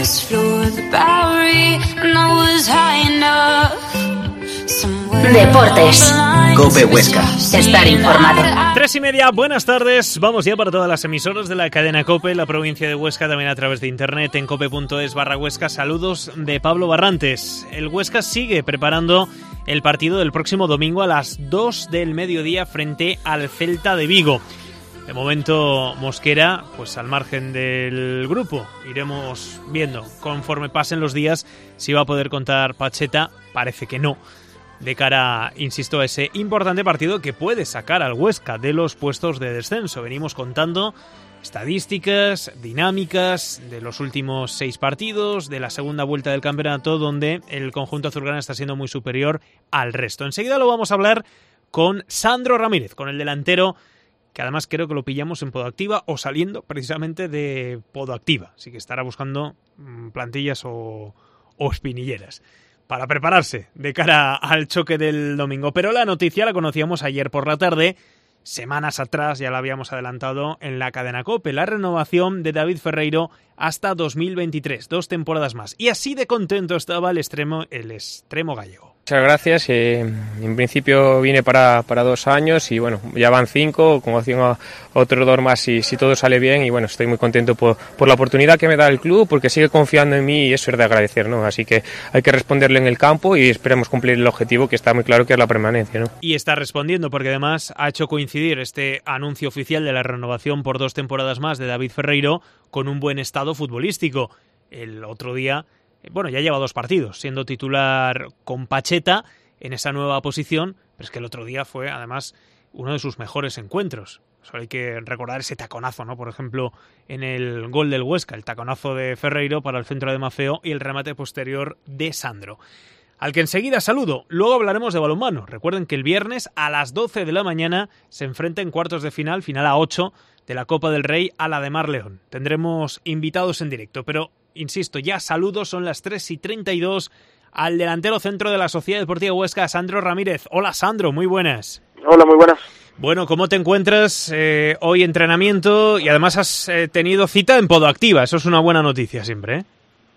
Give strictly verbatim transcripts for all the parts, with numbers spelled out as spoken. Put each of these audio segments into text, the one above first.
Deportes. COPE Huesca. Estar informado. Tres y media, buenas tardes. Vamos ya para todas las emisoras de la cadena COPE, la provincia de Huesca, también a través de internet en cope.es barra Huesca. Saludos de Pablo Barrantes. El Huesca sigue preparando el partido del próximo domingo a las dos del mediodía frente al Celta de Vigo. De momento, Mosquera, pues al margen del grupo. Iremos viendo conforme pasen los días si va a poder contar Pacheta. Parece que no. De cara, insisto, a ese importante partido que puede sacar al Huesca de los puestos de descenso. Venimos contando estadísticas, dinámicas de los últimos seis partidos, de la segunda vuelta del campeonato, donde el conjunto azulgrana está siendo muy superior al resto. Enseguida lo vamos a hablar con Sandro Ramírez, con el delantero, que además creo que lo pillamos en Podoactiva o saliendo precisamente de Podoactiva. Así que estará buscando plantillas o, o espinilleras para prepararse de cara al choque del domingo. Pero la noticia la conocíamos ayer por la tarde, semanas atrás, ya la habíamos adelantado en la cadena COPE, la renovación de David Ferreiro hasta dos mil veintitrés, dos temporadas más. Y así de contento estaba el extremo, el extremo gallego. Muchas gracias. Eh, en principio vine para, para dos años y bueno, ya van cinco, con opción a otros dos más si, si todo sale bien. Y bueno, estoy muy contento por, por la oportunidad que me da el club, porque sigue confiando en mí y eso es de agradecer, ¿no? Así que hay que responderle en el campo y esperemos cumplir el objetivo, que está muy claro, que es la permanencia, ¿no? Y está respondiendo, porque además ha hecho coincidir este anuncio oficial de la renovación por dos temporadas más de David Ferreiro con un buen estado futbolístico. El otro día, bueno, ya lleva dos partidos siendo titular con Pacheta en esa nueva posición, pero es que el otro día fue además uno de sus mejores encuentros. Solo hay que recordar ese taconazo, ¿no? Por ejemplo, en el gol del Huesca, el taconazo de Ferreiro para el centro de Mafeo y el remate posterior de Sandro, al que enseguida saludo. Luego hablaremos de balonmano. Recuerden que el viernes a las doce de la mañana se enfrenta en cuartos de final, final a ocho, de la Copa del Rey a la de Mar León. Tendremos invitados en directo, pero insisto, ya saludos, son las tres y treinta y dos, al delantero centro de la Sociedad Deportiva Huesca, Sandro Ramírez. Hola Sandro, muy buenas. Hola, muy buenas. Bueno, ¿cómo te encuentras? Eh, hoy entrenamiento y además has eh, tenido cita en Podoactiva, eso es una buena noticia siempre, ¿eh?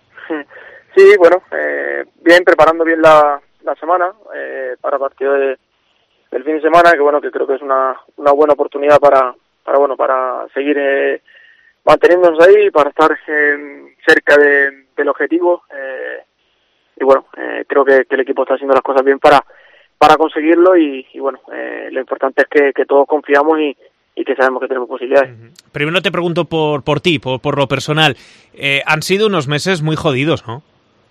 Sí, bueno, eh, bien, preparando bien la, la semana eh, para el partido de, del fin de semana, que bueno, que creo que es una, una buena oportunidad para, para bueno, para seguir eh, manteniéndonos ahí, para estar eh, cerca de, del objetivo, eh, y bueno, eh, creo que, que el equipo está haciendo las cosas bien para, para conseguirlo y, y bueno, eh, lo importante es que, que todos confiamos y, y que sabemos que tenemos posibilidades. Uh-huh. Primero te pregunto por, por ti, por, por lo personal. Eh, han sido unos meses muy jodidos, ¿no?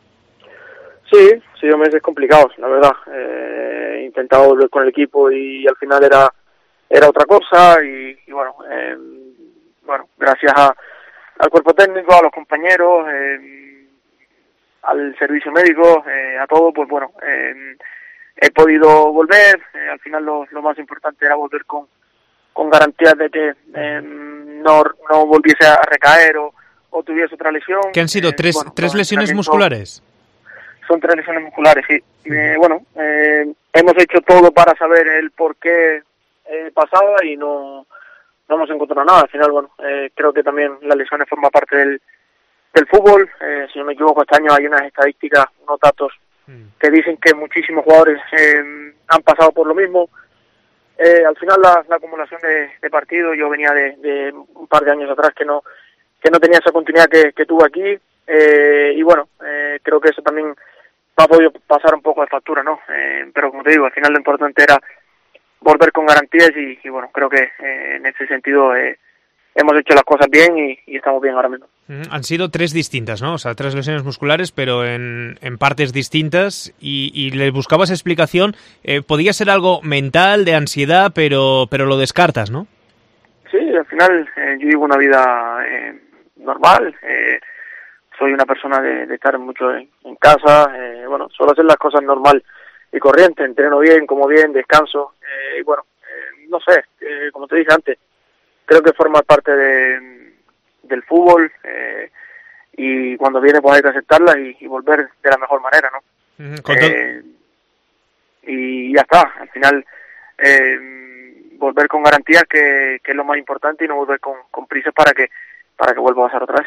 Sí, han sido meses complicados, la verdad. Eh, he intentado volver con el equipo y al final era era otra cosa y, y bueno, eh, bueno, gracias a, al cuerpo técnico, a los compañeros, eh, al servicio médico, eh, a todo, pues bueno, eh, he podido volver. Eh, al final lo, lo más importante era volver con con garantías de que eh, no no volviese a recaer o, o tuviese otra lesión. ¿Qué han sido? Eh, ¿Tres, bueno, tres lesiones musculares? Son tres lesiones musculares, sí. Eh, bueno, eh, hemos hecho todo para saber el por qué eh, pasaba y no, no hemos encontrado nada. Al final, bueno, eh, creo que también las lesiones forman parte del, del fútbol. Eh, si no me equivoco, este año hay unas estadísticas, unos datos que dicen que muchísimos jugadores eh, han pasado por lo mismo. Eh, al final, la, la acumulación de, de partidos, yo venía de, de un par de años atrás que no que no tenía esa continuidad que, que tuve aquí. Eh, y bueno, eh, creo que eso también me ha podido pasar un poco de factura, ¿no? Eh, pero como te digo, al final lo importante era volver con garantías y, y bueno, creo que eh, en ese sentido eh, hemos hecho las cosas bien y, y estamos bien ahora mismo. Han sido tres distintas, ¿no? O sea, tres lesiones musculares, pero en, en partes distintas y, y le buscabas explicación. Eh, podía ser algo mental, de ansiedad, pero pero lo descartas, ¿no? Sí, al final eh, yo vivo una vida eh, normal, eh, soy una persona de, de estar mucho en, en casa, eh, bueno, suelo hacer las cosas normal y corriente, entreno bien, como bien, descanso, eh, y bueno, eh, no sé, eh, como te dije antes, creo que forma parte de, del fútbol, eh, y cuando viene pues hay que aceptarla y, y volver de la mejor manera, ¿no? Mm, eh, y ya está, al final eh, volver con garantías que, que es lo más importante y no volver con, con prisas para que para que vuelva a pasar otra vez.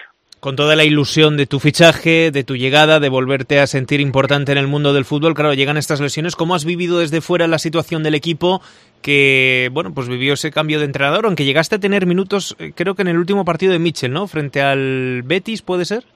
con toda la ilusión de tu fichaje, de tu llegada, de volverte a sentir importante en el mundo del fútbol, claro, llegan estas lesiones. ¿Cómo has vivido desde fuera la situación del equipo que, bueno, pues vivió ese cambio de entrenador, aunque llegaste a tener minutos, creo que en el último partido de Mitchell, ¿no? Frente al Betis, ¿puede ser?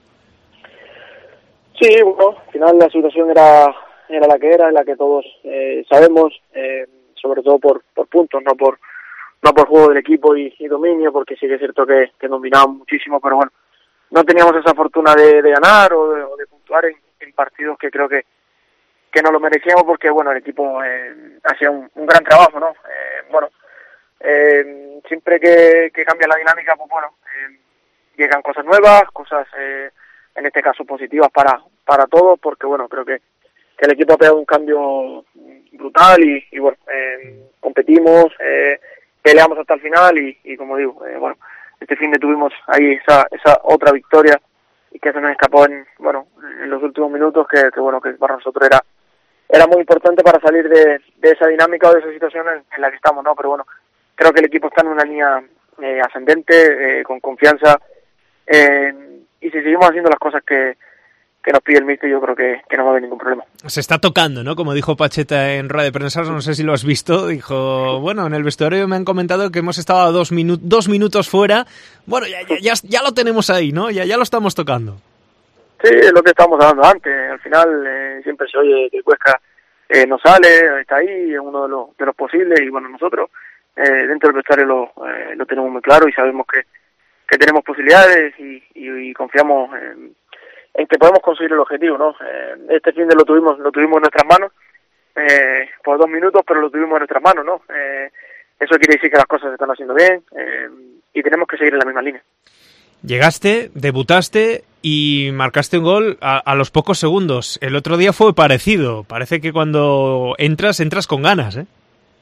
Sí, bueno, al final la situación era era la que era, la que todos eh, sabemos, eh, sobre todo por, por puntos, no por no por juego del equipo y, y dominio, porque sí que es cierto que, que dominamos muchísimo, pero bueno, no teníamos esa fortuna de, de ganar o de, o de puntuar en, en partidos que creo que que no lo merecíamos, porque bueno, el equipo eh, hacía un, un gran trabajo, ¿no? Eh, bueno, eh, siempre que, que cambia la dinámica, pues bueno, eh, llegan cosas nuevas, cosas eh, en este caso positivas para para todos, porque bueno, creo que, que el equipo ha pegado un cambio brutal y, y bueno, eh, competimos, eh, peleamos hasta el final y, y como digo, eh, bueno, este fin de tuvimos ahí esa esa otra victoria y que se nos escapó en, bueno, en los últimos minutos, que, que bueno, que para nosotros era era muy importante para salir de, de esa dinámica o de esa situación en, en la que estamos, ¿no? Pero bueno, creo que el equipo está en una línea eh, ascendente, eh, con confianza, eh, y si seguimos haciendo las cosas que, que nos pide el míster, yo creo que, que no va a haber ningún problema. Se está tocando, ¿no? Como dijo Pacheta en rueda de prensa, no sé si lo has visto, dijo, bueno, en el vestuario me han comentado que hemos estado a dos, minu- dos minutos fuera, bueno, ya, ya, ya, ya lo tenemos ahí, ¿no? Ya, ya lo estamos tocando. Sí, es lo que estábamos hablando antes. Al final eh, siempre se oye que Huesca eh, no sale, está ahí, es uno de los de los posibles, y bueno, nosotros eh, dentro del vestuario lo, eh, lo tenemos muy claro y sabemos que, que tenemos posibilidades y, y, y confiamos en, en que podemos conseguir el objetivo, ¿no? Eh, este fin de lo tuvimos lo tuvimos en nuestras manos eh, por dos minutos, pero lo tuvimos en nuestras manos, ¿no? Eh, eso quiere decir que las cosas se están haciendo bien eh, y tenemos que seguir en la misma línea. Llegaste, debutaste y marcaste un gol a, a los pocos segundos. El otro día fue parecido. Parece que cuando entras, entras con ganas, ¿eh?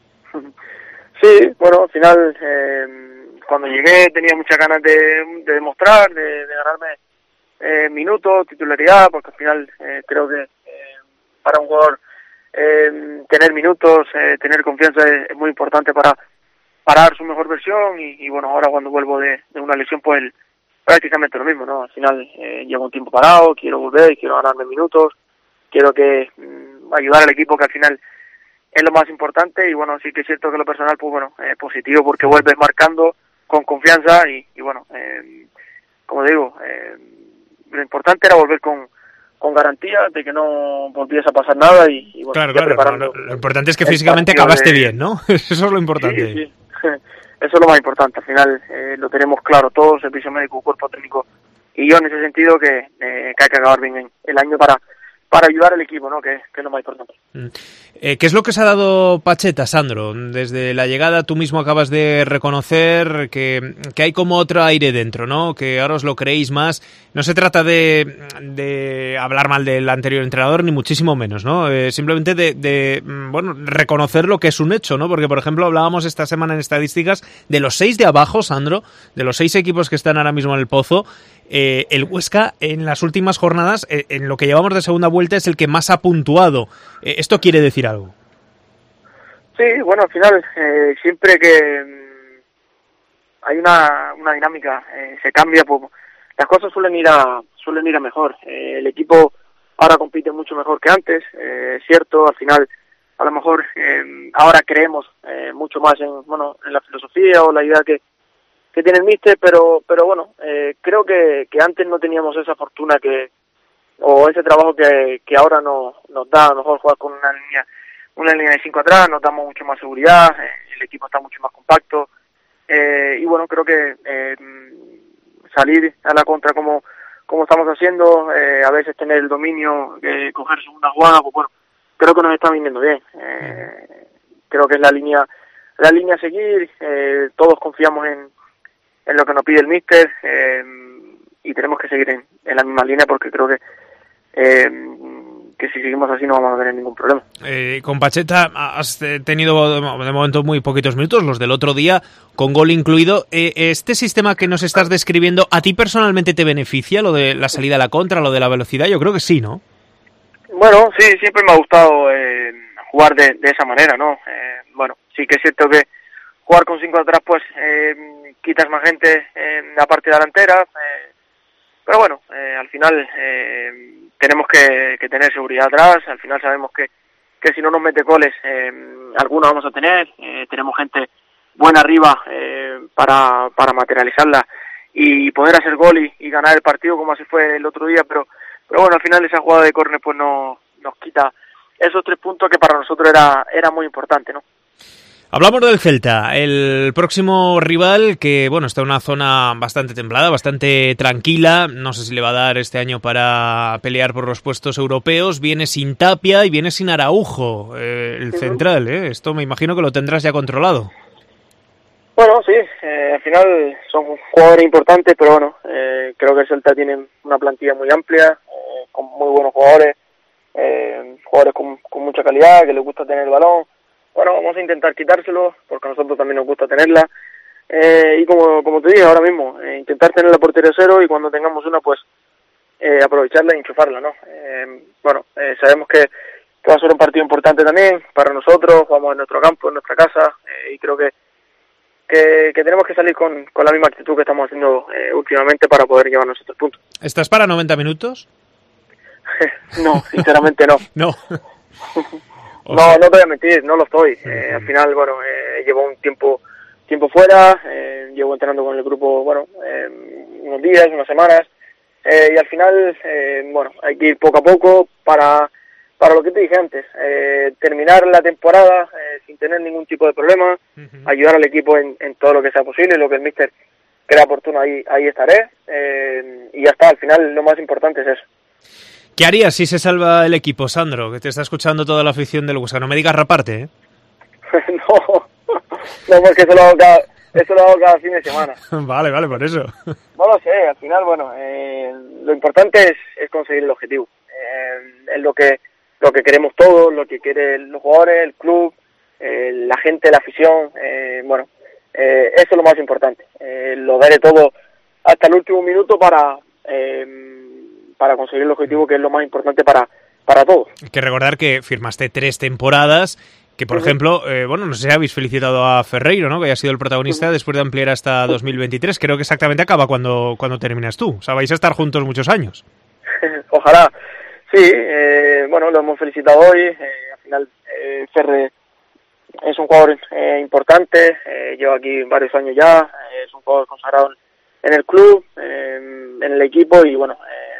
Sí, bueno, al final, eh, cuando llegué tenía muchas ganas de, de demostrar, de, de ganarme eh, minutos, titularidad, porque al final eh, creo que eh, para un jugador eh, tener minutos, eh, tener confianza es, es muy importante para, para dar su mejor versión y, y bueno, ahora cuando vuelvo de, de una lesión, pues el, prácticamente lo mismo, ¿no? Al final eh, llevo un tiempo parado, quiero volver, quiero ganarme minutos, quiero que mmm, ayudar al equipo, que al final es lo más importante, y bueno, sí que es cierto que lo personal, pues bueno, es eh, positivo porque vuelves marcando con confianza y, y bueno, eh, como digo, eh, lo importante era volver con, con garantía de que no volviese a pasar nada y, y bueno, claro, ya claro, preparando. Lo, lo importante es que físicamente acabaste de... bien, ¿no? Eso es lo importante. Sí, sí. Eso es lo más importante. Al final eh, lo tenemos claro todos, servicio médico, cuerpo técnico y yo, en ese sentido, que, eh, que hay que acabar bien el año para para ayudar al equipo, ¿no? Que, que es lo más importante. Eh, ¿Qué es lo que os ha dado Pacheta, Sandro? Desde la llegada tú mismo acabas de reconocer que, que hay como otro aire dentro, ¿no? Que ahora os lo creéis más. No se trata de, de hablar mal del anterior entrenador, ni muchísimo menos, ¿no? Eh, simplemente de, de, bueno, reconocer lo que es un hecho, ¿no? Porque, por ejemplo, hablábamos esta semana en estadísticas de los seis de abajo, Sandro, de los seis equipos que están ahora mismo en el pozo. Eh, el Huesca en las últimas jornadas, eh, en lo que llevamos de segunda vuelta, es el que más ha puntuado. Eh, ¿Esto quiere decir algo? Sí, bueno, al final, eh, siempre que mmm, hay una, una dinámica, eh, se cambia, pues las cosas suelen ir a suelen ir a mejor. Eh, el equipo ahora compite mucho mejor que antes, eh, es cierto, al final, a lo mejor eh, ahora creemos eh, mucho más en, bueno, en la filosofía o la idea que que tiene el míster, pero pero bueno, eh, creo que, que antes no teníamos esa fortuna que o ese trabajo que, que ahora nos nos da. A lo mejor jugar con una línea una línea de cinco atrás, nos damos mucho más seguridad, eh, el equipo está mucho más compacto, eh, y bueno, creo que eh, salir a la contra como como estamos haciendo, eh, a veces tener el dominio, eh, coger segunda jugada, pues bueno, creo que nos está viniendo bien. Eh, creo que es la línea la línea a seguir, eh, todos confiamos en en lo que nos pide el míster, eh, y tenemos que seguir en, en la misma línea, porque creo que eh, que si seguimos así no vamos a tener ningún problema. Eh, con Pacheta has tenido de momento muy poquitos minutos, los del otro día, con gol incluido. Eh, ¿Este sistema que nos estás describiendo, a ti personalmente te beneficia, lo de la salida a la contra, lo de la velocidad? Yo creo que sí, ¿no? Bueno, sí, siempre me ha gustado eh, jugar de, de esa manera, ¿no? Eh, bueno, sí que es cierto que jugar con cinco atrás, pues eh, quitas más gente en la parte delantera, eh, pero bueno, eh, al final eh, tenemos que, que tener seguridad atrás. Al final sabemos que, que si no nos mete goles, eh, algunos vamos a tener. Eh, tenemos gente buena arriba eh, para, para materializarla y poder hacer gol y, y ganar el partido como así fue el otro día, pero pero bueno, al final esa jugada de córner pues no, nos quita esos tres puntos que para nosotros era, era muy importante, ¿no? Hablamos del Celta, el próximo rival que, bueno, está en una zona bastante templada, bastante tranquila. No sé si le va a dar este año para pelear por los puestos europeos. Viene sin Tapia y viene sin Araujo, eh, el central, ¿eh? Esto me imagino que lo tendrás ya controlado. Bueno, sí, eh, al final son jugadores importantes, pero bueno, eh, creo que el Celta tiene una plantilla muy amplia, eh, con muy buenos jugadores, eh, jugadores con, con mucha calidad, que les gusta tener el balón. Bueno, vamos a intentar quitárselo, porque a nosotros también nos gusta tenerla. Eh, y como como te dije ahora mismo, eh, intentar tener la portería cero y cuando tengamos una, pues eh, aprovecharla y enchufarla, ¿no? Eh, bueno, eh, sabemos que, que va a ser un partido importante también para nosotros, vamos en nuestro campo, en nuestra casa, eh, y creo que Que, que tenemos que salir con, con la misma actitud que estamos haciendo eh, últimamente para poder llevarnos estos puntos. ¿Estás para noventa minutos? No, sinceramente no. No. No, no te voy a mentir, no lo estoy. Eh, al final, bueno, eh, llevo un tiempo tiempo fuera, eh, llevo entrenando con el grupo, bueno, eh, unos días, unas semanas, eh, y al final, eh, bueno, hay que ir poco a poco para... Para lo que te dije antes, eh, terminar la temporada eh, sin tener ningún tipo de problema, uh-huh. ayudar al equipo en, en todo lo que sea posible, lo que el míster crea oportuno, ahí ahí estaré, eh, y ya está, al final lo más importante es eso. ¿Qué harías si se salva el equipo, Sandro? Que te está escuchando toda la afición del Huesca. No me digas raparte, ¿eh? no, no, porque eso lo hago cada, eso lo hago cada fin de semana. Vale, vale, por eso. No lo sé, al final, bueno, eh, lo importante es, es conseguir el objetivo. Eh, es lo que lo que queremos todos, lo que quieren los jugadores, el club, eh, la gente, la afición, eh, bueno, eh, eso es lo más importante, eh, lo daré todo hasta el último minuto para eh, para conseguir el objetivo, que es lo más importante para, para todos. Hay que recordar que firmaste tres temporadas, que por uh-huh. ejemplo, eh, bueno, no sé si habéis felicitado a Ferreiro, ¿no? Que haya sido el protagonista uh-huh. después de ampliar hasta dos mil veintitrés, creo que exactamente acaba cuando, cuando terminas tú, o sea, vais a estar juntos muchos años. Ojalá. Sí, eh, bueno, lo hemos felicitado hoy, eh, al final eh, Ferre es un jugador eh, importante, eh, lleva aquí varios años ya, eh, es un jugador consagrado en el club, eh, en el equipo y bueno, eh,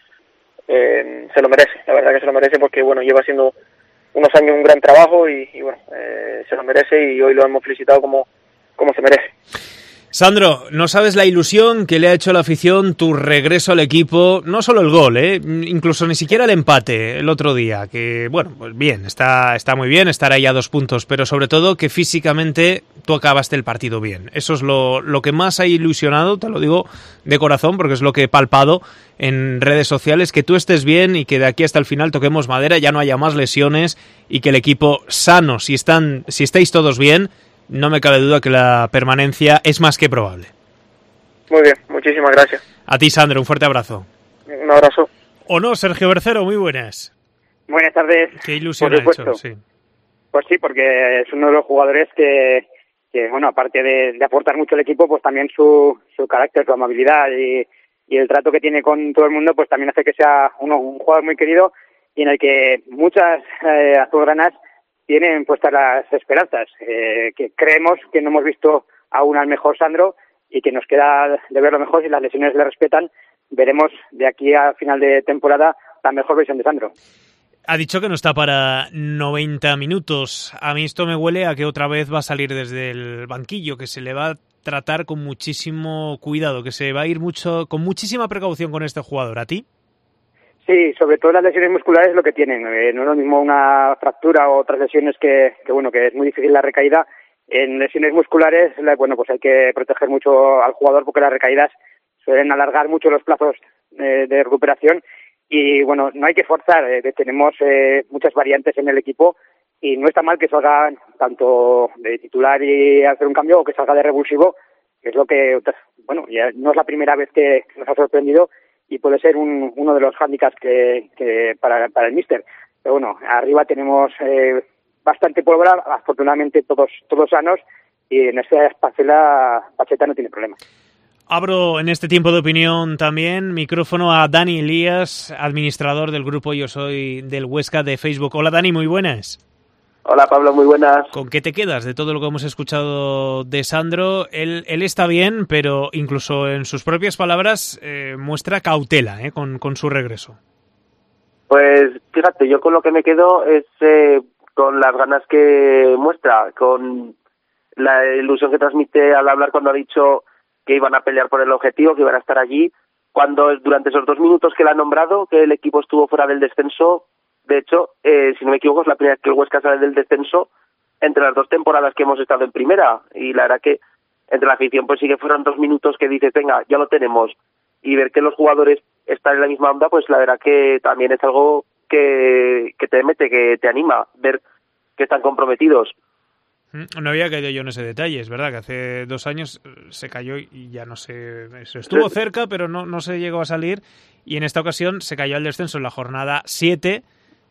eh, se lo merece, la verdad que se lo merece porque bueno, lleva haciendo unos años un gran trabajo y, y bueno, eh, se lo merece y hoy lo hemos felicitado como, como se merece. Sandro, no sabes la ilusión que le ha hecho a la afición tu regreso al equipo, no solo el gol, ¿eh? Incluso ni siquiera el empate el otro día, que bueno, pues bien, está, está muy bien estar ahí a dos puntos, pero sobre todo que físicamente tú acabaste el partido bien. Eso es lo, lo que más ha ilusionado, te lo digo de corazón, porque es lo que he palpado en redes sociales, que tú estés bien y que de aquí hasta el final toquemos madera, ya no haya más lesiones y que el equipo sano, si están, si estáis todos bien, no me cabe duda que la permanencia es más que probable. Muy bien, muchísimas gracias. A ti, Sandro, un fuerte abrazo. Un abrazo. ¿O no, Sergio Bercero? Muy buenas. Buenas tardes. Qué ilusión ha hecho, sí. Pues sí, porque es uno de los jugadores que, que bueno, aparte de, de aportar mucho al equipo, pues también su, su carácter, su amabilidad y, y el trato que tiene con todo el mundo, pues también hace que sea uno, un jugador muy querido y en el que muchas eh, azulgranas tienen puestas las esperanzas, eh, que creemos que no hemos visto aún al mejor Sandro y que nos queda de ver lo mejor. Si las lesiones le respetan, veremos de aquí a final de temporada la mejor versión de Sandro. Ha dicho que no está para noventa minutos. A mí esto me huele a que otra vez va a salir desde el banquillo, que se le va a tratar con muchísimo cuidado, que se va a ir mucho con muchísima precaución con este jugador. ¿A ti? Sí, sobre todo las lesiones musculares lo que tienen. Eh, no es lo mismo una fractura o otras lesiones que, que, bueno, que es muy difícil la recaída. En lesiones musculares, bueno, pues hay que proteger mucho al jugador porque las recaídas suelen alargar mucho los plazos eh, de recuperación y, bueno, no hay que forzar. Eh, tenemos eh, muchas variantes en el equipo y no está mal que salga tanto de titular y hacer un cambio o que salga de revulsivo, que es lo que, bueno, ya no es la primera vez que nos ha sorprendido y puede ser un, uno de los hándicaps que, que para, para el míster. Pero bueno, arriba tenemos eh, bastante pólvora, afortunadamente todos todos sanos, y en esta parcela Pacheta no tiene problema. Abro en este tiempo de opinión también micrófono a Dani Elías, administrador del grupo Yo Soy del Huesca de Facebook. Hola Dani, muy buenas. Hola Pablo, muy buenas. ¿Con qué te quedas de todo lo que hemos escuchado de Sandro? Él, él está bien, pero incluso en sus propias palabras eh, muestra cautela eh, con, con su regreso. Pues fíjate, yo con lo que me quedo es eh, con las ganas que muestra, con la ilusión que transmite al hablar cuando ha dicho que iban a pelear por el objetivo, que iban a estar allí, cuando durante esos dos minutos que le ha nombrado, que el equipo estuvo fuera del descenso. De hecho, eh, si no me equivoco, es la primera vez que el Huesca sale del descenso entre las dos temporadas que hemos estado en primera. Y la verdad que entre la afición pues sí que fueron dos minutos que dices, venga, ya lo tenemos. Y ver que los jugadores están en la misma onda, pues la verdad que también es algo que, que te mete, que te anima, ver que están comprometidos. No había caído yo en ese detalle, es verdad que hace dos años se cayó y ya no sé, estuvo cerca pero no, no se llegó a salir, y en esta ocasión se cayó al descenso en la jornada siete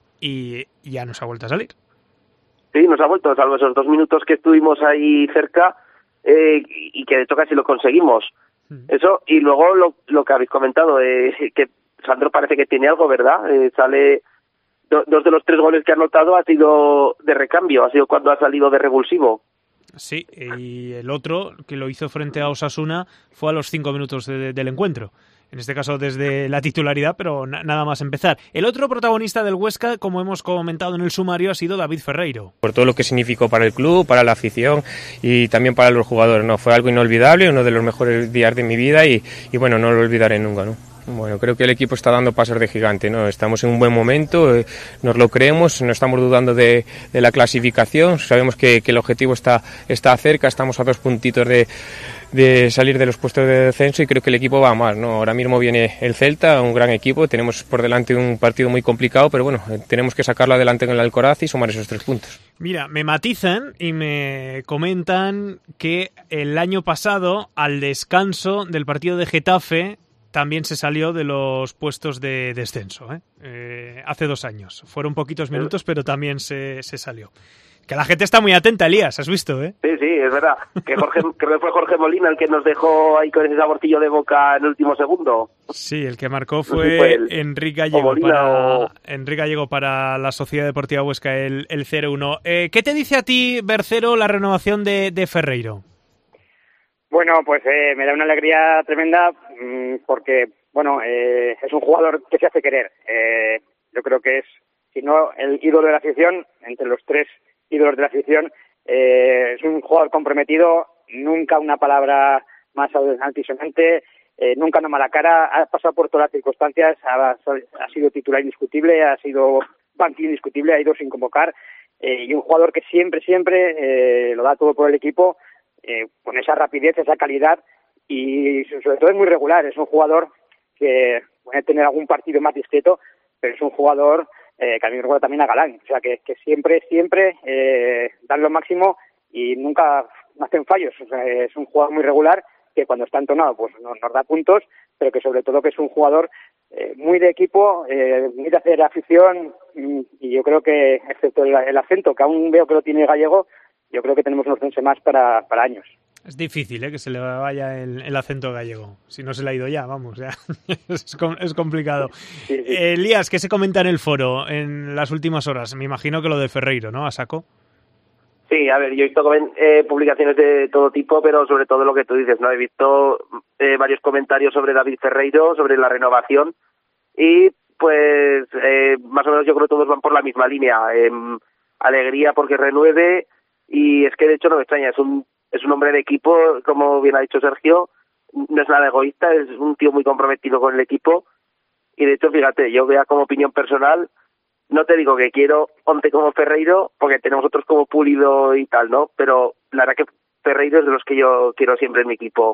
y ya nos ha vuelto a salir. Sí, nos ha vuelto, salvo esos dos minutos que estuvimos ahí cerca eh, y que de hecho casi lo conseguimos. Mm. Eso, y luego lo, lo que habéis comentado, eh, que Sandro parece que tiene algo, ¿verdad? Eh, sale... Dos de los tres goles que ha anotado ha sido de recambio, ha sido cuando ha salido de revulsivo. Sí, y el otro, que lo hizo frente a Osasuna, fue a los cinco minutos de, de, del encuentro. En este caso desde la titularidad, pero na- nada más empezar. El otro protagonista del Huesca, como hemos comentado en el sumario, ha sido David Ferreiro. Por todo lo que significó para el club, para la afición y también para los jugadores, ¿no? Fue algo inolvidable, uno de los mejores días de mi vida y, y bueno, no lo olvidaré nunca, ¿no? Bueno, creo que el equipo está dando pasos de gigante, ¿no? Estamos en un buen momento, eh, nos lo creemos, no estamos dudando de, de la clasificación, sabemos que, que el objetivo está, está cerca, estamos a dos puntitos de, de salir de los puestos de descenso y creo que el equipo va a más, ¿no? Ahora mismo viene el Celta, un gran equipo, tenemos por delante un partido muy complicado, pero bueno, tenemos que sacarlo adelante con el Alcoraz y sumar esos tres puntos. Mira, me matizan y me comentan que el año pasado, al descanso del partido de Getafe, también se salió de los puestos de descenso, ¿eh? Eh, hace dos años. Fueron poquitos minutos, pero también se, se salió. Que la gente está muy atenta, Elías, has visto, ¿eh? Sí, sí, es verdad. Que Jorge, creo que fue Jorge Molina el que nos dejó ahí con ese saborcillo de boca en el último segundo. Sí, el que marcó fue, fue el, Enrique Gallego para, o... Enrique Gallego para la Sociedad Deportiva Huesca, el, el cero uno. Eh, ¿Qué te dice a ti, Bercero, la renovación de, de Ferreiro? Bueno, pues eh, me da una alegría tremenda mmm, porque, bueno, eh, es un jugador que se hace querer. Eh, yo creo que es, si no el ídolo de la afición, entre los tres ídolos de la afición, eh, es un jugador comprometido, nunca una palabra más altisonante, eh, nunca una mala cara, ha pasado por todas las circunstancias, ha, ha sido titular indiscutible, ha sido banquillo indiscutible, ha ido sin convocar, eh, y un jugador que siempre, siempre eh, lo da todo por el equipo, Eh, con esa rapidez, esa calidad y sobre todo es muy regular, es un jugador que puede tener algún partido más discreto, pero es un jugador eh, que a mí me recuerda también a Galán, o sea que, que siempre, siempre eh, dan lo máximo y nunca hacen fallos, o sea, es un jugador muy regular que cuando está entonado pues nos, nos da puntos, pero que sobre todo que es un jugador eh, muy de equipo, eh, muy de hacer afición y, y yo creo que, excepto el, el acento que aún veo que lo tiene Gallego, yo creo que tenemos unos once más para, para años. Es difícil, ¿eh? Que se le vaya el, el acento gallego. Si no se le ha ido ya, vamos, ya. es, es complicado. Sí, sí. Eh, Elías, ¿qué se comenta en el foro en las últimas horas? Me imagino que lo de Ferreiro, ¿no? ¿A saco? Sí, a ver, yo he visto eh, publicaciones de todo tipo, pero sobre todo lo que tú dices, ¿no? He visto eh, varios comentarios sobre David Ferreiro, sobre la renovación y pues eh, más o menos yo creo que todos van por la misma línea. Eh, alegría porque renueve. Y es que de hecho no me extraña, es un es un hombre de equipo, como bien ha dicho Sergio, no es nada egoísta, es un tío muy comprometido con el equipo y de hecho fíjate, yo vea como opinión personal, no te digo que quiero once como Ferreiro, porque tenemos otros como Pulido y tal, ¿no? Pero la verdad que Ferreiro es de los que yo quiero siempre en mi equipo.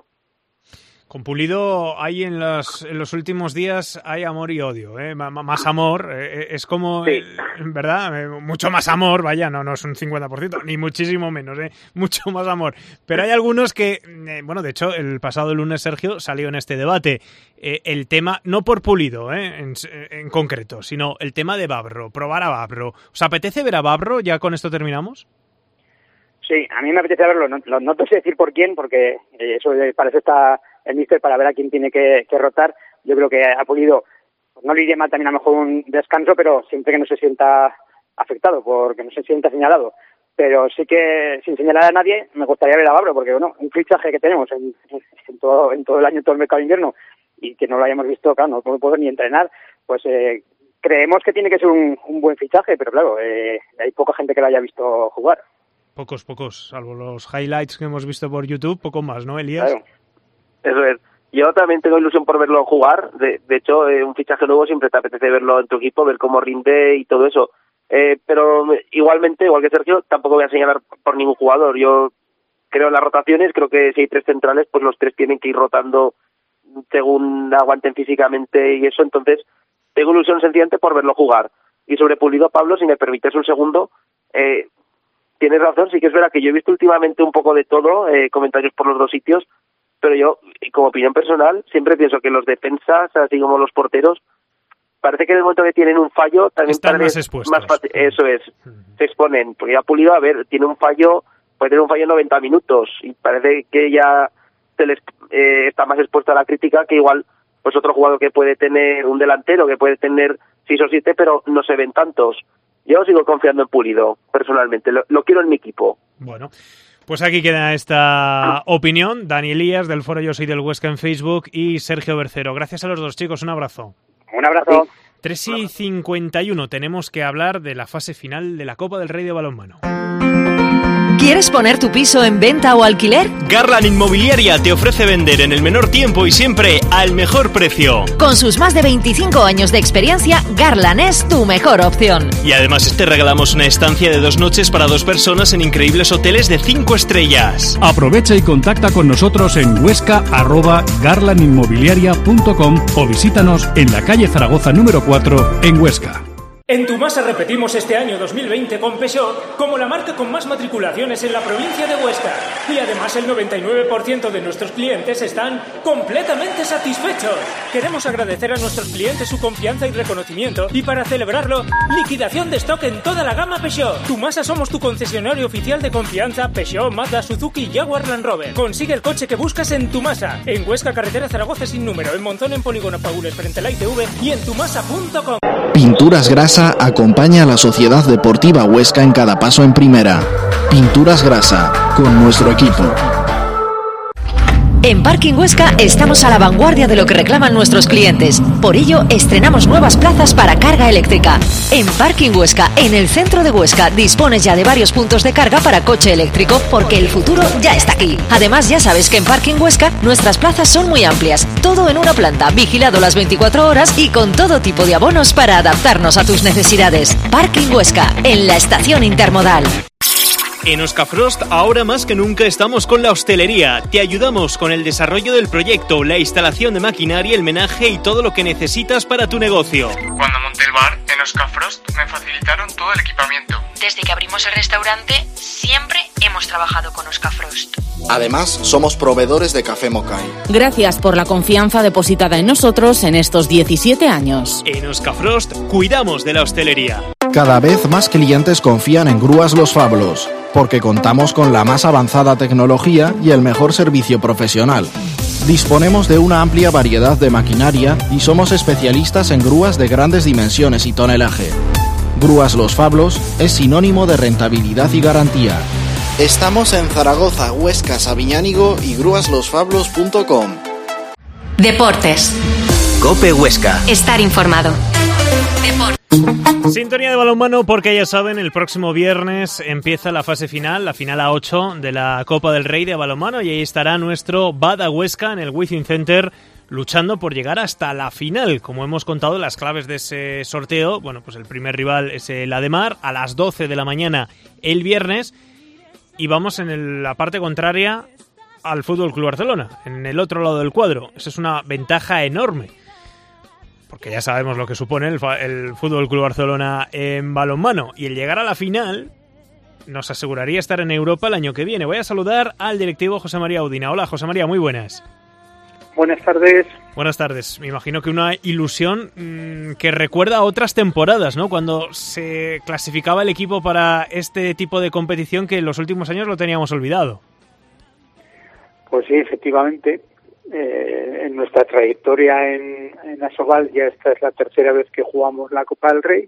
Con Pulido hay en los, en los últimos días hay amor y odio, ¿eh? M- más amor, eh, es como, sí. eh, ¿verdad? Eh, mucho más amor, vaya, no, no es un cincuenta por ciento, ni muchísimo menos, ¿eh? Mucho más amor. Pero hay algunos que, eh, bueno, de hecho, el pasado lunes Sergio salió en este debate, eh, el tema, no por Pulido, ¿eh? en, en concreto, sino el tema de Babro, probar a Babro. ¿Os apetece ver a Babro? ¿Ya con esto terminamos? Sí, a mí me apetece verlo, no, no, no te sé decir por quién, porque eh, eso para eso está el míster para ver a quién tiene que, que rotar. Yo creo que ha podido, no le iría mal también a lo mejor un descanso, pero siempre que no se sienta afectado, porque no se sienta señalado. Pero sí que, sin señalar a nadie, me gustaría ver a Babro, porque bueno, un fichaje que tenemos en, en, todo, en todo el año, todo el mercado de invierno, y que no lo hayamos visto, claro, no puedo ni entrenar, pues eh, creemos que tiene que ser un, un buen fichaje, pero claro, eh, hay poca gente que lo haya visto jugar. Pocos, pocos, salvo los highlights que hemos visto por YouTube, poco más, ¿no, Elías? Claro. Eso es. Yo también tengo ilusión por verlo jugar. De, de hecho, eh, un fichaje nuevo siempre te apetece verlo en tu equipo, ver cómo rinde y todo eso. Eh, pero igualmente, igual que Sergio, tampoco voy a señalar por ningún jugador. Yo creo en las rotaciones, creo que si hay tres centrales, pues los tres tienen que ir rotando según aguanten físicamente y eso. Entonces, tengo ilusión sencillamente por verlo jugar. Y sobre Pulido, Pablo, si me permites un segundo, eh, tienes razón, sí que es verdad que yo he visto últimamente un poco de todo, eh, comentarios por los dos sitios, pero yo, como opinión personal, siempre pienso que los defensas, así como los porteros, parece que en el momento que tienen un fallo, también están más parece expuestos. Más fácil, eso es, se exponen, porque ya Pulido, a ver, tiene un fallo, puede tener un fallo en noventa minutos, y parece que ya se les eh, está más expuesto a la crítica que igual, pues otro jugador que puede tener, un delantero que puede tener seis o siete, pero no se ven tantos. Yo sigo confiando en Pulido, personalmente. Lo, lo quiero en mi equipo. Bueno, pues aquí queda esta opinión. Dani Elías, del foro Yo Soy del Huesca en Facebook, y Sergio Bercero. Gracias a los dos, chicos. Un abrazo. Un abrazo. tres y cincuenta y uno. Tenemos que hablar de la fase final de la Copa del Rey de balonmano. ¿Quieres poner tu piso en venta o alquiler? Garland Inmobiliaria te ofrece vender en el menor tiempo y siempre al mejor precio. Con sus más de veinticinco años de experiencia, Garland es tu mejor opción. Y además te regalamos una estancia de dos noches para dos personas en increíbles hoteles de cinco estrellas. Aprovecha y contacta con nosotros en huesca arroba garland inmobiliaria punto com o visítanos en la calle Zaragoza número cuatro en Huesca. En Tumasa repetimos este año dos mil veinte con Peugeot como la marca con más matriculaciones en la provincia de Huesca. Y además el noventa y nueve por ciento de nuestros clientes están completamente satisfechos. Queremos agradecer a nuestros clientes su confianza y reconocimiento, y para celebrarlo, liquidación de stock en toda la gama Peugeot. Tumasa somos tu concesionario oficial de confianza Peugeot, Mazda, Suzuki y Jaguar Land Rover. Consigue el coche que buscas en Tumasa. En Huesca, carretera Zaragoza sin número, en Monzón, en Polígono Paules frente a la I T V y en tumasa punto com. Pinturas Grasa acompaña a la Sociedad Deportiva Huesca en cada paso en primera. Pinturas Grasa, con nuestro equipo. En Parking Huesca estamos a la vanguardia de lo que reclaman nuestros clientes. Por ello, estrenamos nuevas plazas para carga eléctrica. En Parking Huesca, en el centro de Huesca, dispones ya de varios puntos de carga para coche eléctrico, porque el futuro ya está aquí. Además, ya sabes que en Parking Huesca nuestras plazas son muy amplias. Todo en una planta, vigilado las veinticuatro horas y con todo tipo de abonos para adaptarnos a tus necesidades. Parking Huesca, en la estación intermodal. En Oscafrost, ahora más que nunca estamos con la hostelería. Te ayudamos con el desarrollo del proyecto, la instalación de maquinaria, el menaje y todo lo que necesitas para tu negocio. Cuando monté el bar en Oscafrost me facilitaron todo el equipamiento. Desde que abrimos el restaurante, siempre hemos trabajado con Oscafrost. Además, somos proveedores de café Mokai. Gracias por la confianza depositada en nosotros en estos diecisiete años. En Oscafrost, cuidamos de la hostelería. Cada vez más clientes confían en Grúas Los Fablos, porque contamos con la más avanzada tecnología y el mejor servicio profesional. Disponemos de una amplia variedad de maquinaria y somos especialistas en grúas de grandes dimensiones y tonelaje. Grúas Los Fablos es sinónimo de rentabilidad y garantía. Estamos en Zaragoza, Huesca, Sabiñánigo y grúas los fablos punto com. Deportes. COPE Huesca. Estar informado. Deportes. Sintonía de balonmano, porque ya saben, el próximo viernes empieza la fase final, la final A ocho de la Copa del Rey de balonmano, y ahí estará nuestro Bada Huesca en el Wizzing Center luchando por llegar hasta la final. Como hemos contado, las claves de ese sorteo, bueno, pues el primer rival es el Ademar a las doce de la mañana el viernes, y vamos en el, la parte contraria al F C Barcelona, en el otro lado del cuadro. Esa es una ventaja enorme, porque ya sabemos lo que supone el, el F C Barcelona en balonmano, y el llegar a la final nos aseguraría estar en Europa el año que viene. Voy a saludar al directivo José María Udina. Hola, José María, muy buenas. Buenas tardes. Buenas tardes. Me imagino que una ilusión mmm, que recuerda a otras temporadas, ¿no? Cuando se clasificaba el equipo para este tipo de competición, que en los últimos años lo teníamos olvidado. Pues sí, efectivamente. eh, en nuestra trayectoria en, en Asobal ya esta es la tercera vez que jugamos la Copa del Rey,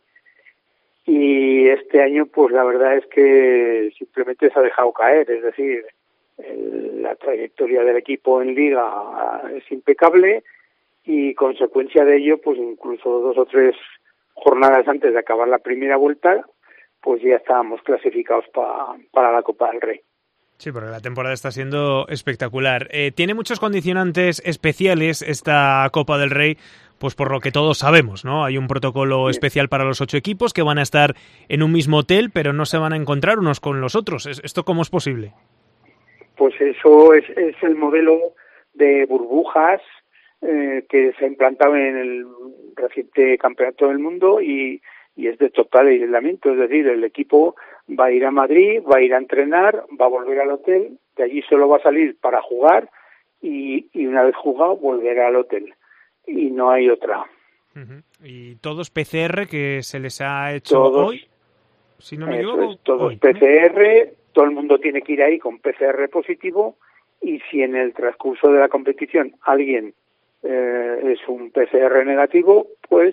y este año pues la verdad es que simplemente se ha dejado caer, es decir, el, la trayectoria del equipo en Liga es impecable, y consecuencia de ello pues incluso dos o tres jornadas antes de acabar la primera vuelta pues ya estábamos clasificados pa, para la Copa del Rey. Sí, porque la temporada está siendo espectacular. Eh, tiene muchos condicionantes especiales esta Copa del Rey, pues por lo que todos sabemos, ¿no? Hay un protocolo sí. especial para los ocho equipos que van a estar en un mismo hotel, pero no se van a encontrar unos con los otros. ¿Esto cómo es posible? Pues eso es, es el modelo de burbujas eh, que se ha implantado en el reciente Campeonato del Mundo y, y es de total aislamiento. Es decir, el equipo va a ir a Madrid, va a ir a entrenar, va a volver al hotel, de allí solo va a salir para jugar y, y una vez jugado volverá al hotel. Y no hay otra. Uh-huh. ¿Y todos P C R que se les ha hecho todos, hoy? Si no me equivoco, es, todos hoy, P C R, ¿no? Todo el mundo tiene que ir ahí con P C R positivo, y si en el transcurso de la competición alguien eh, es un P C R negativo, pues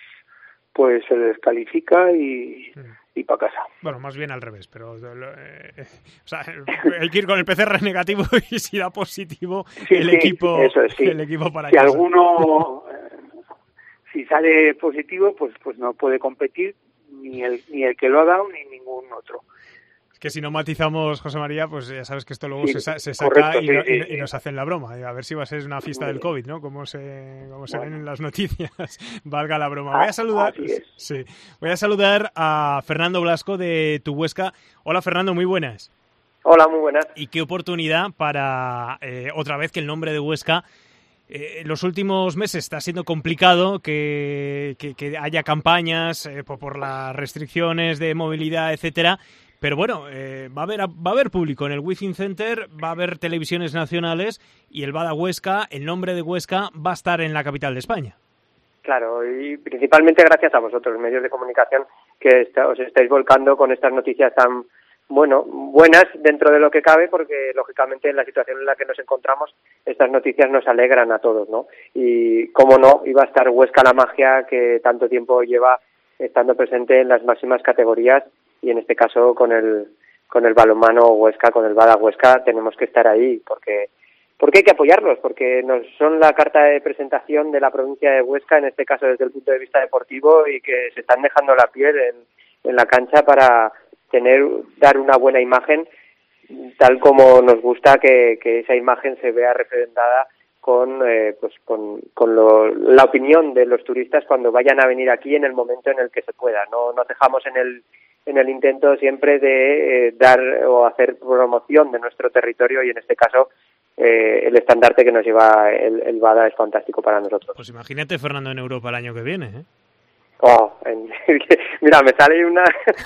pues se descalifica y, uh-huh. y para casa. Bueno, más bien al revés, pero eh, eh, o sea, hay que ir con el P C R negativo y si da positivo sí, el sí, equipo eso es, sí. el equipo para si casa. alguno eh, si sale positivo pues pues no puede competir ni el ni el que lo ha dado ni ningún otro. Que si no matizamos, José María, pues ya sabes que esto luego sí, se, se saca correcto, y, sí, no, sí, y, sí. y nos hacen la broma. A ver si va a ser una fiesta del COVID, ¿no? Como se, como se bueno. ven en las noticias. Valga la broma. Voy a saludar, sí, voy a saludar a Fernando Blasco de Tu Huesca. Hola, Fernando, muy buenas. Hola, muy buenas. Y qué oportunidad para, eh, otra vez, que el nombre de Huesca... Eh, en los últimos meses está siendo complicado que, que, que haya campañas eh, por, por las restricciones de movilidad, etcétera. Pero bueno, eh, va a haber va a haber público en el Within Center, va a haber televisiones nacionales y el Bada Huesca, el nombre de Huesca, va a estar en la capital de España. Claro, y principalmente gracias a vosotros, medios de comunicación, que está, os estáis volcando con estas noticias tan, bueno, buenas dentro de lo que cabe, porque lógicamente en la situación en la que nos encontramos, estas noticias nos alegran a todos, ¿no? Y cómo no, iba a estar Huesca la Magia, que tanto tiempo lleva estando presente en las máximas categorías, y en este caso con el con el balonmano Huesca, con el Bada Huesca, tenemos que estar ahí, porque porque hay que apoyarlos, porque nos son la carta de presentación de la provincia de Huesca, en este caso desde el punto de vista deportivo, y que se están dejando la piel en, en la cancha para tener dar una buena imagen, tal como nos gusta que, que esa imagen se vea representada con eh, pues con, con lo, la opinión de los turistas cuando vayan a venir aquí en el momento en el que se pueda. No nos dejamos en el en el intento siempre de eh, dar o hacer promoción de nuestro territorio, y en este caso eh, el estandarte que nos lleva el, el Bada es fantástico para nosotros. Pues imagínate, Fernando, en Europa el año que viene, ¿eh? Oh, en, mira, me sale una...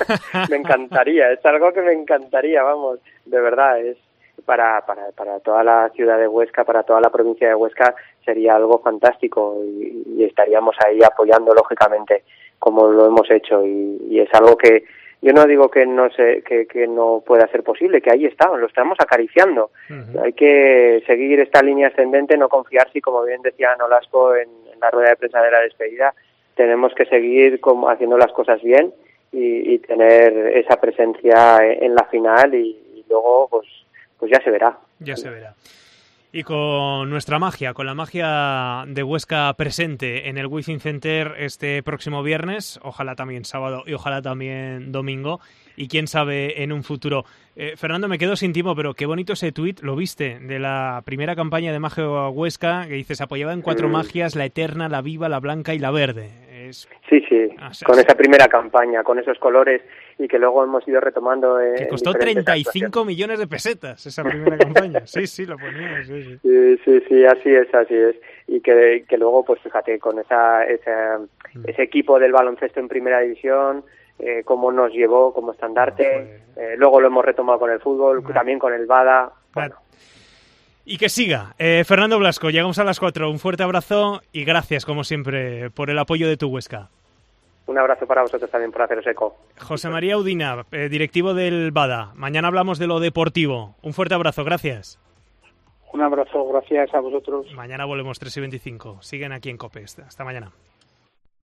me encantaría, es algo que me encantaría, vamos, de verdad, es para, para, para toda la ciudad de Huesca, para toda la provincia de Huesca, sería algo fantástico, y, y estaríamos ahí apoyando, lógicamente, como lo hemos hecho, y, y es algo que yo no digo que no se, que, que no pueda ser posible, que ahí está, lo estamos acariciando. Uh-huh. Hay que seguir esta línea ascendente, no confiarse, y como bien decía Nolasco en, en la rueda de prensa de la despedida, tenemos que seguir como haciendo las cosas bien y, y tener esa presencia en la final, y, y luego pues pues ya se verá. Ya se verá. Y con nuestra magia, con la magia de Huesca presente en el Within Center este próximo viernes, ojalá también sábado y ojalá también domingo, y quién sabe en un futuro. Eh, Fernando, me quedo sin tiempo, pero qué bonito ese tuit, ¿lo viste? De la primera campaña de Magia Huesca, que dice, se apoyaba en cuatro mm. magias, la eterna, la viva, la blanca y la verde. Es... Sí, sí, ah, sí, con sí. esa primera campaña, con esos colores, y que luego hemos ido retomando. Eh, que costó treinta y cinco millones de pesetas esa primera campaña. Sí, sí, lo ponía, sí, sí. Sí, sí, sí, así es, así es. Y que, que luego, pues fíjate, con esa, esa mm. ese equipo del baloncesto en primera división, eh, cómo nos llevó como estandarte, no, eh, luego lo hemos retomado con el fútbol, no. también con el Bada. Bueno. Y que siga. Eh, Fernando Blasco, llegamos a las cuatro. Un fuerte abrazo y gracias, como siempre, por el apoyo de Tu Huesca. Un abrazo para vosotros también por haceros eco. José María Udina, eh, directivo del Bada. Mañana hablamos de lo deportivo. Un fuerte abrazo, gracias. Un abrazo, gracias a vosotros. Mañana volvemos tres y veinticinco. Siguen aquí en COPE. Hasta mañana.